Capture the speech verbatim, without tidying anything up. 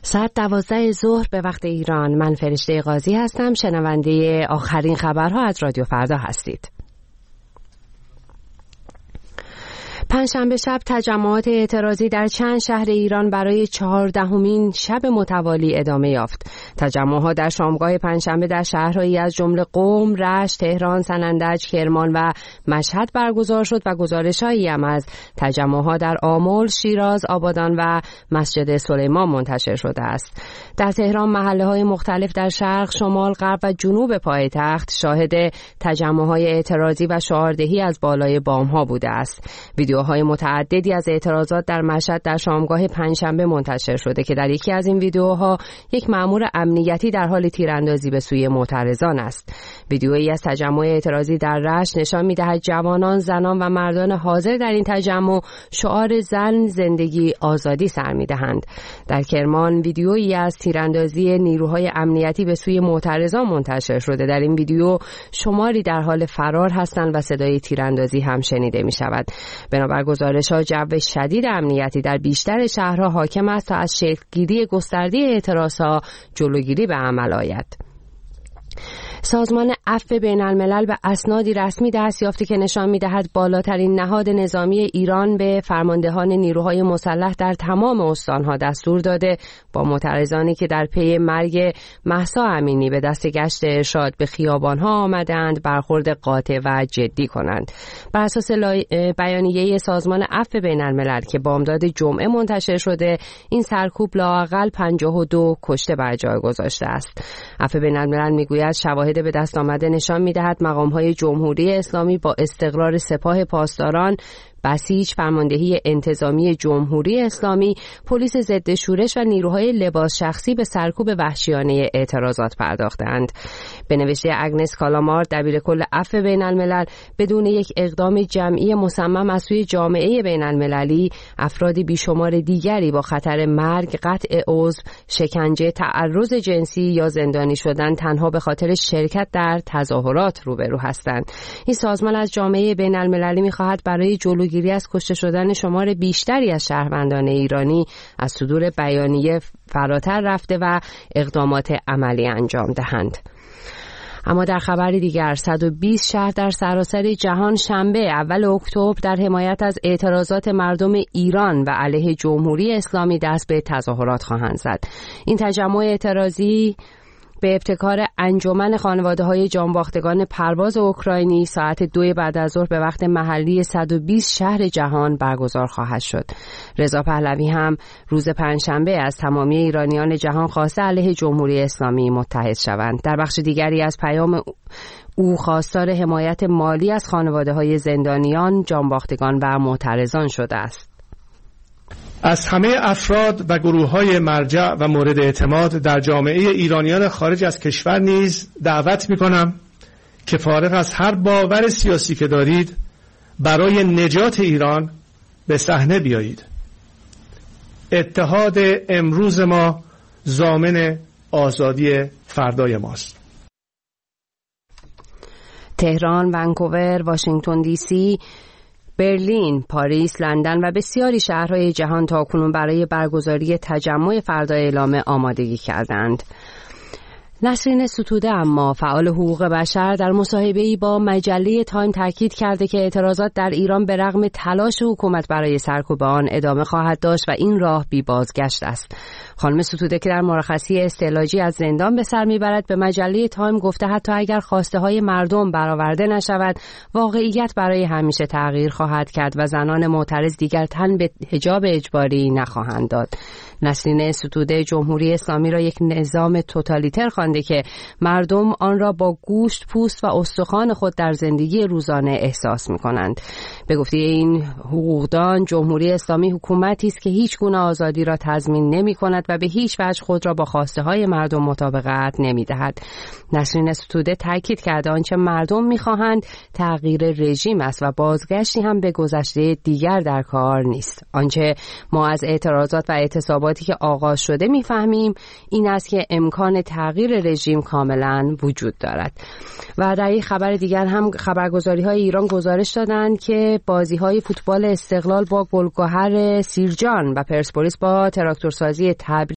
ساعت دوازده ظهر به وقت ایران. من فرشته قاضی هستم. شنونده آخرین خبرها از رادیو فردا هستید. پنجشنبه شب تجمعات اعتراضی در چند شهر ایران برای چهاردهمین شب متوالی ادامه یافت. تجمعها در شامگاه پنجشنبه در شهرهایی از جمله قم، رشت، تهران، سنندج، کرمان و مشهد برگزار شد و گزارش‌هایی هم از تجمعها در آمل، شیراز، آبادان و مسجد سلیمان منتشر شده است. در تهران محله‌های مختلف در شرق، شمال، غرب و جنوب پایتخت شاهد تجمعهای اعتراضی و شعاردهی از بالای بام‌ها بوده است. ویدیوهای متعددی از اعتراضات در مشهد در شامگاه پنجشنبه منتشر شده که در یکی از این ویدیوها یک مأمور امنیتی در حال تیراندازی به سوی معترضان است. ویدیویی از تجمع اعتراضی در رشت نشان می‌دهد جوانان، زنان و مردان حاضر در این تجمع شعار زن، زندگی، آزادی سر می‌دهند. در کرمان ویدیویی از تیراندازی نیروهای امنیتی به سوی معترضان منتشر شده. در این ویدیو شماری در حال فرار هستند و صدای تیراندازی هم شنیده می‌شود. بنابر گزارش‌ها جو شدید امنیتی در بیشتر شهرها حاکم است تا از شکل‌گیری گسترده اعتراضها جلوگیری به عمل آید. سازمان عفو بین الملل به اسنادی رسمی دست یافته که نشان می‌دهد بالاترین نهاد نظامی ایران به فرماندهان نیروهای مسلح در تمام استانها دستور داده با معترضانی که در پی مرگ مهسا امینی به دست گشت ارشاد به خیابان‌ها آمدند برخورد قاطع و جدی کنند. بر اساس بیانیه سازمان عفو بین الملل که بامداد جمعه منتشر شده، این سرکوب لااقل پنجاه و دو کشته بر جای گذاشته است. عفو بین الملل میگوید شواهد به دست آمده نشان می‌دهد مقام‌های جمهوری اسلامی با استقرار سپاه پاسداران، بسیج، فرماندهی انتظامی جمهوری اسلامی، پلیس ضد شورش و نیروهای لباس شخصی به سرکوب وحشیانه اعتراضات پرداختند. به نوشته اگنس کالامار، دبیرکل عفو بین الملل، بدون یک اقدام جمعی مصمم از سوی جامعه بین المللی، افرادی بیشمار دیگری با خطر مرگ، قطع عضو، شکنجه، تعرض جنسی یا زندانی شدن تنها به خاطر شرکت در تظاهرات روبرو هستند. این سازمان از جامعه بین المللی می‌خواهد برای جلوگیری از کشته شدن شمار بیشتری از شهروندان ایرانی از صدور بیانیه فراتر رفته و اقدامات عملی انجام دهند. اما در خبری دیگر، صد و بیست شهر در سراسر جهان شنبه اول اکتبر در حمایت از اعتراضات مردم ایران و علیه جمهوری اسلامی دست به تظاهرات خواهند زد. این تجمع اعتراضی به ابتکار انجمن خانواده‌های جانباختگان پرواز اوکراینی ساعت دو بعد از ظهر به وقت محلی صد و بیست شهر جهان برگزار خواهد شد. رضا پهلوی هم روز پنجشنبه از تمامی ایرانیان جهان خواسته علیه جمهوری اسلامی متحد شوند. در بخش دیگری از پیام او خواستار حمایت مالی از خانواده‌های زندانیان، جانباختگان و معترضان شده است. از همه افراد و گروه‌های مرجع و مورد اعتماد در جامعه ایرانیان خارج از کشور نیز دعوت می‌کنم که فارغ از هر باور سیاسی که دارید برای نجات ایران به صحنه بیایید. اتحاد امروز ما ضامن آزادی فردای ماست. تهران، ونکوور، واشنگتن دی سی، برلین، پاریس، لندن و بسیاری شهرهای جهان تاکنون برای برگزاری تجمع فردا اعلام آمادگی کردند. نسرین ستوده اما فعال حقوق بشر در مصاحبه‌ای با مجله تایم تاکید کرده که اعتراضات در ایران به رغم تلاش حکومت برای سرکوب آن ادامه خواهد داشت و این راه بی بازگشت است. خانم ستوده که در مرخصی استعلاجی از زندان به سر میبرد به مجله تایم گفته حتی اگر خواسته های مردم برآورده نشود، واقعیت برای همیشه تغییر خواهد کرد و زنان معترض دیگر تن به حجاب اجباری نخواهند داد. نسرین ستوده جمهوری اسلامی را یک نظام توتالیتر خوانده که مردم آن را با گوشت، پوست و استخوان خود در زندگی روزانه احساس می‌کنند. به گفته این حقوقدان، جمهوری اسلامی حکومتی است که هیچ گونه آزادی را تضمین نمی‌کند و به هیچ وجه خود را با خواسته‌های مردم مطابقت نمی‌دهد. نسرین ستوده تاکید کرده آنچه مردم می‌خواهند تغییر رژیم است و بازگشتی هم به گذشته دیگر در کار نیست. آنچه ما از اعتراضات و اعتصاباتی که آغاز شده می‌فهمیم این است که امکان تغییر رژیم کاملاً وجود دارد. و در یک خبر دیگر هم خبرگزاری‌های ایران گزارش دادند که بازی‌های فوتبال استقلال با گلگهر سیرجان و پرسپولیس با تراکتورسازی تبریز